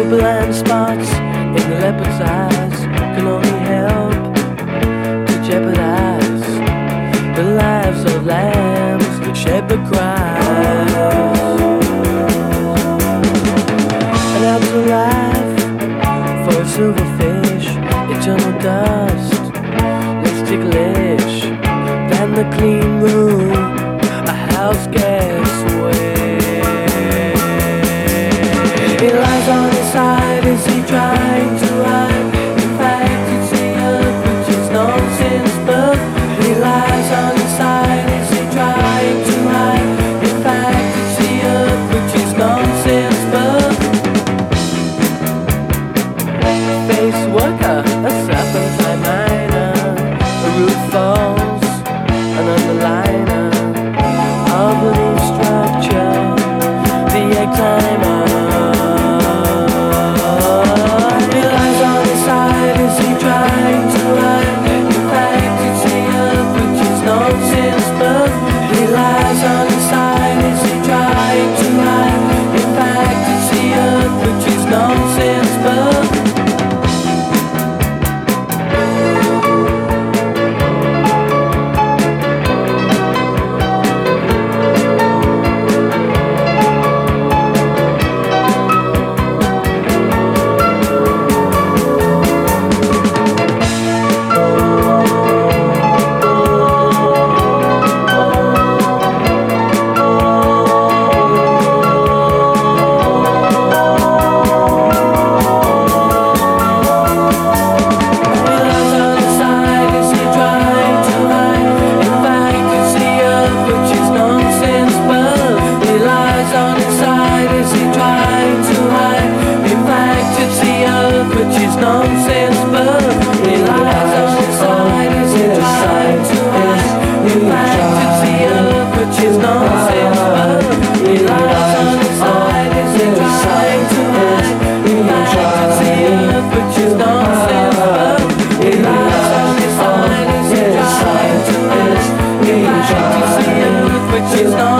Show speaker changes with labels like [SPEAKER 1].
[SPEAKER 1] blind spots in the leopard's eyes can only help to jeopardize the lives of lambs that shepherd cries. And out to life for a silverfish, eternal dust, less ticklish than the clean room a house guest wears. He lies on his side as he trying to hide. In fact, it's the earth which is nonsense, but he lies on his side as he trying to hide. In fact, it's the earth which is nonsense, but face worker, a serpentine miner, a roof falls, an underliner of the leaf structure, the egg timer. He lies on his side as he trying to hide. In fact, it's the earth which is nonsense, but he lies on his side as he trying to hide. In fact, it's the earth which is nonsense, but nonsense, but he lies on his side as he tries to hide. In fact, it's the earth which is nonsense, but he lies on his side as he tries to hide. In fact, it's the earth which is nonsense, but he lies on his side as he tries to hide. In fact, it's the earth which is nonsense.